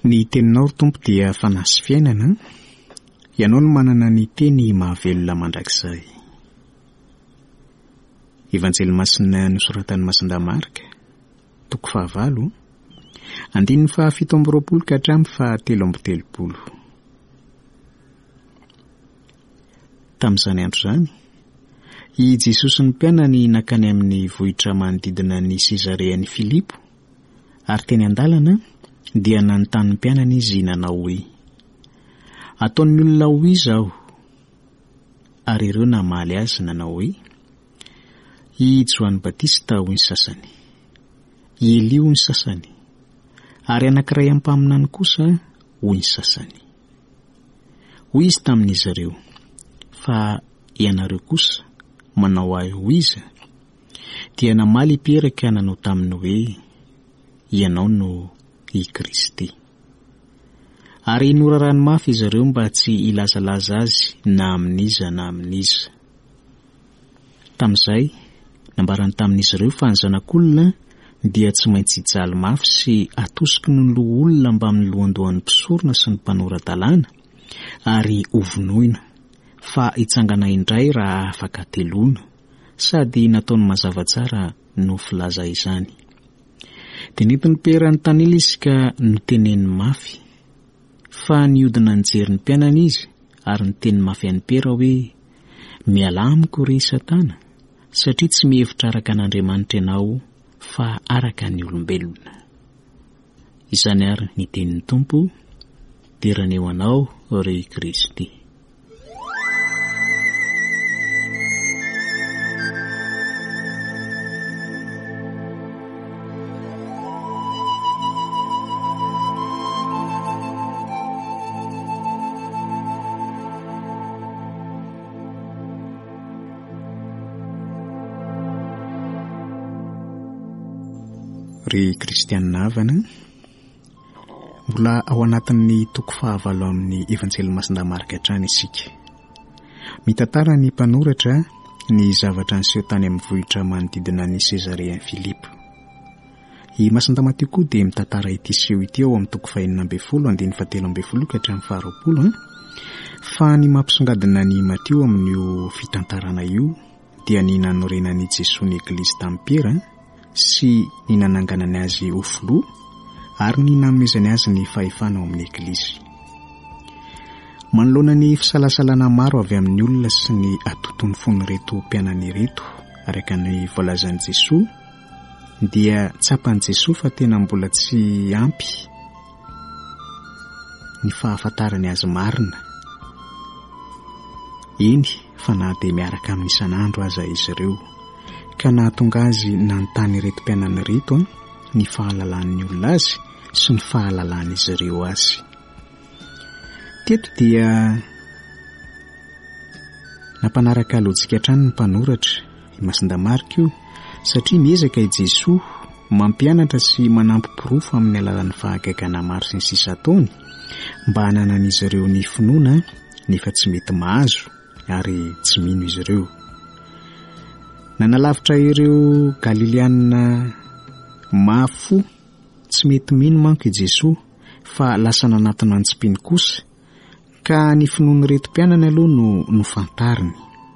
Ny teninao Tompo dia fanasy fiainana. Ianao no manana ny teny mahavelona mandrakizay. Evanjely masina nosoratan'ny Masindamarika, toko 9, andininy 7:20 ka hatramin'ny 7:30. Tamin'izany andro izany, i Jesosy ny mpianany nakany amin'ny vohitra manodidina ny Sezarean'i Filipo, ary teny an-dalana dia nanontany mpianany izy nanao hoe, ataon'ny olona ho iza aho? Ary ireo namaly azy nanao hoe, i Joany Batista ho ny sasany, i Elia ho ny sasany, ary anankiray ampaminany kosa ho ny sasany. Hoy izy tamin'izy ireo, fa ianareo kosa manao ahy ho iza? Dia namaly Peraka nanao taminy hoe, ianao no i Kristy. Ary norarany mafy izy ireo mba tsy ilazalaza azy na amin'iza na amin'iza. Tamin'izay, nambarany tamin'izy ireo fa ny zanak'olona dia tsy maintsy hijaly mafy sy atosiky ny loha olona mba amin'ny lohandohan'ny mpisorona sy ny mpanoratan-dalàna, ary hovonoina, fa hitsangana indray raha afaka teloana, sady nataony mazava tsara no filaza izany. Dia nentin'ny Pera ny tanila izy ka noteneny mafy, fa niodina nijery ny mpianany izy, ary niteny mafy an'i Pera hoe, miala amiko ry Satana, satria tsy mihevitra araka an'Andriamanitra ianao, fa araka ny olombelona. Izany ary ny tenin'ny Tompo, diraneo anao ry Kristy. Ry Kristianina havana, mbola ao anatin'ny toko 9 amin'ny Evanjely Masindamarika hatrany isika. Mitantara ny mpanoratra ny zavatra niseho tany amin'ny vohitra manodidina ny Sezarean'i Filipo. I Masindamatio koa dia mitantara ity seho ity ao amin'ny toko 4:7 andiny 7:20 ka hatramin'ny 20, fa ny mampisongadina ny Matio amin'io fitantarana io dia ny nanorenan'i Jesosy ny Eglizy tamin'ny Pera, sy ny nananganany azy ho filoha, ary ny nanomezany azy ny fahefana ao amin'ny Eglizy. Manoloana ny fisalasalana maro avy amin'ny olona sy ny atoton'ny fony reto mpianany reto, araka ny voalazan'i Jesosy, dia tsapan'i Jesosy fa tena mbola tsy ampy ny fahafantarany azy marina. Eny, fa na dia miaraka amin'ny isan'andro aza izy ireo, ka nahatonga azy nanontany reto mpianany reto ny fahalalan'ny olona azy sy ny fahalalan'izy ireo azy. Teto dia nampanaraka lojika hatrany ny mpanoratra i Masindamarika io, satria miezaka i Jesosy mampianatra sy manampy pirofo amin'ny alalan'ny fahagaigana maro sy ny sisa ataony, mba hananan'izy ireo ny finoana nefa tsy mety mahazo, ary tsy mino izy ireo. Nanalavitra ireo Galileanina mafo tsy mety mino manko i Jesosy, fa lasa nanatona antsim-piny kosa, ka ny finoany reto mpianany aloha no fantariny.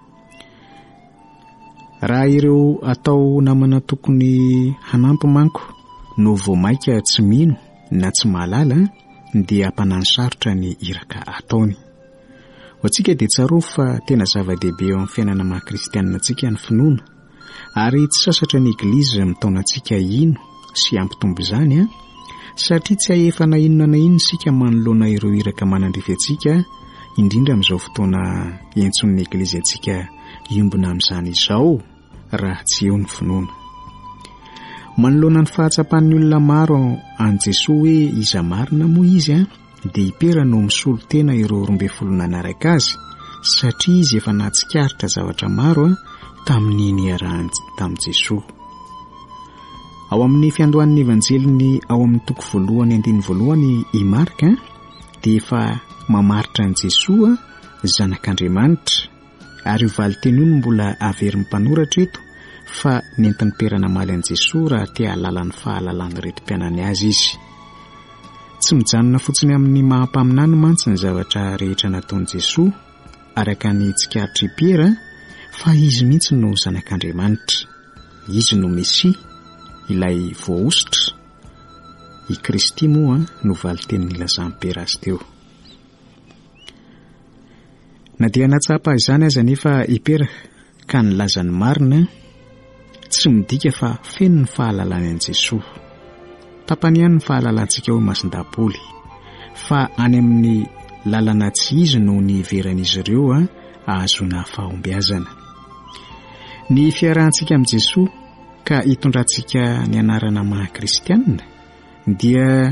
Raha ireo atao namana tokony hanampy manko no voamaika tsy mino na tsy mahalala, dia hampanany sarotra ny iraka ataony. Ho antsika dia tsaroa fa tena zava-dehibe eo amin'ny fiainana maha-kristianina antsika ny finoana, ary tsy sasatra ny Eglizy mitaona antsika ino sy ampitombo izany, satria tsy ahefana inona na inona sika manoloana ireo iraka manandrify antsika, indrindra amin'izao fotoana iantson'ny Eglizy antsika iombona amin'izany izao, raha tsy eo ny finoana. Manoloana ny fahatsapan'ny olona maro an Jesosy hoe iza marina moa izy, dia i Pera no misolo tena ireo 12 nanaraka azy, satria izy efa nahatsikaritra zavatra maro tamin'ny niarahany tamin'i Jesosy. Ao amin'ny fiandohan'ny Evanjeliny ao amin'ny toko 1:1 i Marika dia efa mamaritra an'i Jesosy zanak'Andriamanitra, ary io valiteny io no mbola averin'ny mpanoratra eto, fa nentin'ny Pera namaly an'i Jesosy raha tia halala ny fahalalany reto mpianany azy izy. Tsy mijanona fotsiny amin'ny mahampaminany mantsy ny zavatra rehetra nataon'i Jesosy araka ny tsikaritry Piera fa izy mihitsy no zanak'Andriamanitra. Izy no Mesia, ilay voaositra. I Kristy moa no valiteny nilazan'i Piera azy teo. Na dia natsapa izany aza nefa i Piera ka nilaza ny marina, tsy midika fa feno ny fahalalany an' Jesosy. Tapany ihany ny fahalalantsika ho masindapoly, fa any amin'ny lalana tsy izy no ny iveran'izy ireo ahazona fahombiazana. Ny fiarahantsika amin'i Jesosy ka hitondrantsika ny anarana maha-kristianina dia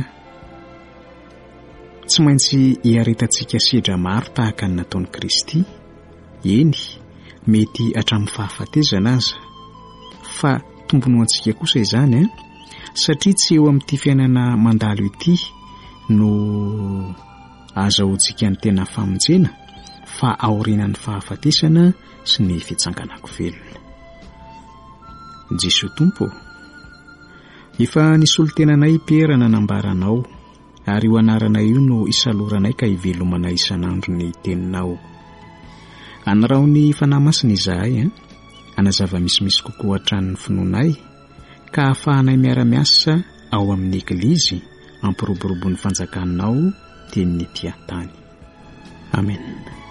tsy maintsy hiaritantsika sedra maro tahaka ny nataon'i Kristy. Eny, mety hatramin'ny fahafatezana aza, fa tombony ho antsika kosa izany satria tsy eo amin'ity fiainana mandalo ity no azahoantsika ny tena famonjena, fa aorianan'ny fahafatesana sy ny fitsanganako velona. Jesosy Tompo, efa nisolo-tenanay Piera nanambaranao, ary io anarana io no isaloranay ka hivelomanay isanandro ny teninao. Anarao ny fanahy masina izahay, anazava misimisy kokoa hatranin'ny finoanay, ka ahafahanay miara-miasa ao amin'ny Ekilizy ampiroborobo ny fanjakanao teny ny tia tany. Amen.